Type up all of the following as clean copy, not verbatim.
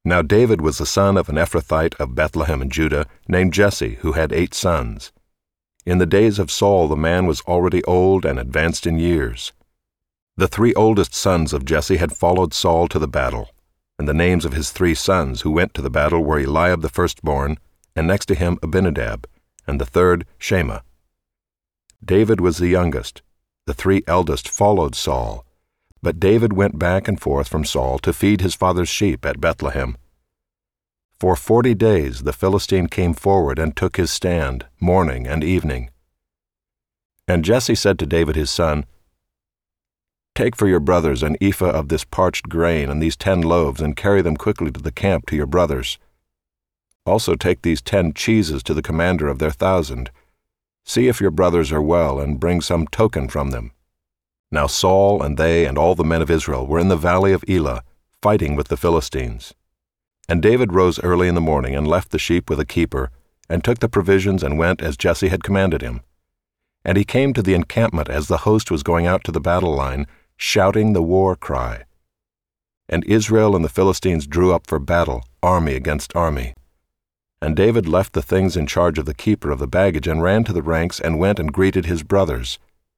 Now David was the son of an Ephrathite of Bethlehem in Judah, named Jesse, who had 8 sons. In the days of Saul the man was already old and advanced in years. The 3 oldest sons of Jesse had followed Saul to the battle, and the names of his 3 sons who went to the battle were Eliab the firstborn, and next to him Abinadab, and the third Shema. David was the youngest. The 3 eldest followed Saul, but David went back and forth from Saul to feed his father's sheep at Bethlehem. For 40 days the Philistine came forward and took his stand, morning and evening. And Jesse said to David his son, "Take for your brothers an ephah of this parched grain and these 10 loaves, and carry them quickly to the camp to your brothers. Also take these 10 cheeses to the commander of their 1,000. See if your brothers are well, and bring some token from them." Now Saul and they and all the men of Israel were in the valley of Elah, fighting with the Philistines. And David rose early in the morning and left the sheep with a keeper, and took the provisions and went as Jesse had commanded him. And he came to the encampment as the host was going out to the battle line, shouting the war cry. And Israel and the Philistines drew up for battle, army against army. And David left the things in charge of the keeper of the baggage and ran to the ranks and went and greeted his brothers.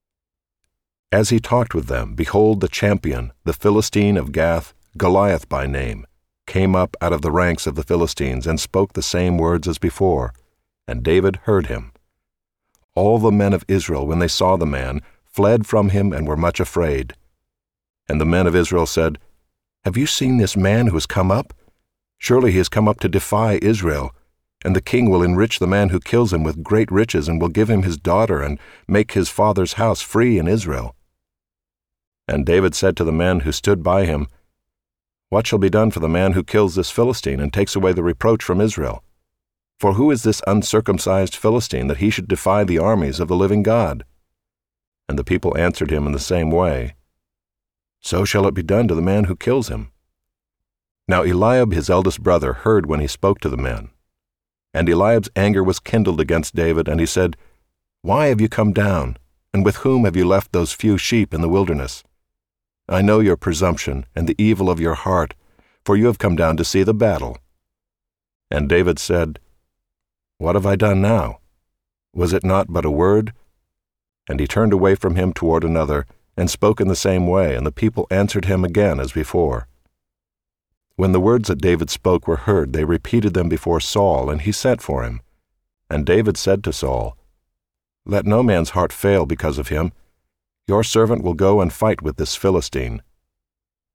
As he talked with them, behold, the champion, the Philistine of Gath, Goliath by name, came up out of the ranks of the Philistines and spoke the same words as before, and David heard him. All the men of Israel, when they saw the man, fled from him and were much afraid. And the men of Israel said, "Have you seen this man who has come up? Surely he has come up to defy Israel. And the king will enrich the man who kills him with great riches, and will give him his daughter, and make his father's house free in Israel." And David said to the men who stood by him, "What shall be done for the man who kills this Philistine, and takes away the reproach from Israel? For who is this uncircumcised Philistine, that he should defy the armies of the living God?" And the people answered him in the same way, "So shall it be done to the man who kills him." Now Eliab his eldest brother heard when he spoke to the men. And Eliab's anger was kindled against David, and he said, "Why have you come down? And with whom have you left those few sheep in the wilderness? I know your presumption and the evil of your heart, for you have come down to see the battle." And David said, "What have I done now? Was it not but a word?" And he turned away from him toward another, and spoke in the same way, and the people answered him again as before. When the words that David spoke were heard, they repeated them before Saul, and he sent for him. And David said to Saul, "Let no man's heart fail because of him. Your servant will go and fight with this Philistine,